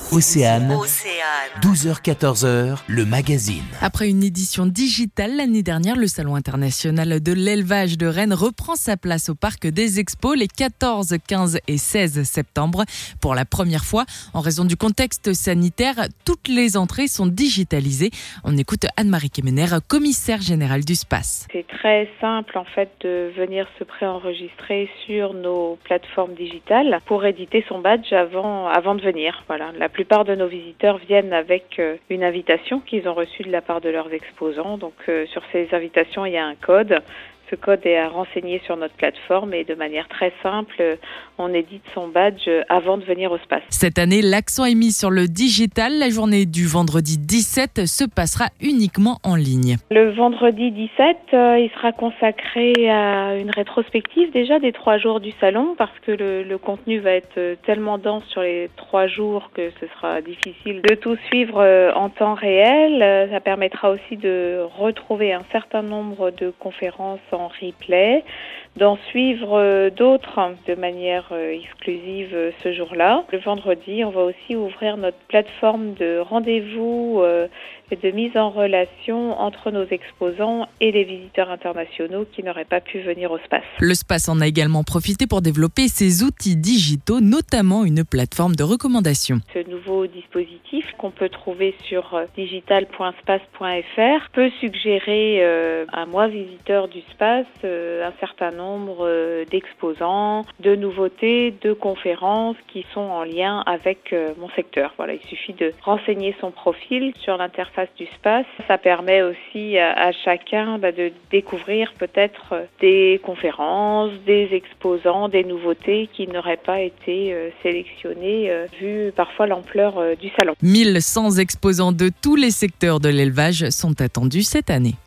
Océane, 12h-14h, le magazine. Après une édition digitale l'année dernière, le Salon international de l'élevage de Rennes reprend sa place au Parc des Expos les 14, 15 et 16 septembre. Pour la première fois, en raison du contexte sanitaire, toutes les entrées sont digitalisées. On écoute Anne-Marie Kemener, commissaire générale du SPACE. C'est très simple en fait de venir se préenregistrer sur nos plateformes digitales pour éditer son badge avant de venir. Voilà. La plupart de nos visiteurs viennent avec une invitation qu'ils ont reçue de la part de leurs exposants. Donc sur ces invitations, il y a un code. Ce code est à renseigner sur notre plateforme et de manière très simple, on édite son badge avant de venir au SPACE. Cette année, l'accent est mis sur le digital. La journée du vendredi 17 se passera uniquement en ligne. Le vendredi 17, il sera consacré à une rétrospective déjà des 3 jours du salon parce que le contenu va être tellement dense sur les 3 jours que ce sera difficile de tout suivre en temps réel. Ça permettra aussi de retrouver un certain nombre de conférences en replay, d'en suivre d'autres de manière exclusive ce jour-là. Le vendredi, on va aussi ouvrir notre plateforme de rendez-vous et de mise en relation entre nos exposants et les visiteurs internationaux qui n'auraient pas pu venir au SPACE. Le SPACE en a également profité pour développer ses outils digitaux, notamment une plateforme de recommandation. Ce nouveau dispositif qu'on peut trouver sur digital.space.fr peut suggérer à moi, visiteur du SPACE, un certain nombre d'exposants, de nouveautés, de conférences qui sont en lien avec mon secteur. Voilà, il suffit de renseigner son profil sur l'interface du SPACE. Ça permet aussi à chacun de découvrir peut-être des conférences, des exposants, des nouveautés qui n'auraient pas été sélectionnées vu parfois l'ampleur du salon. 1100 exposants de tous les secteurs de l'élevage sont attendus cette année.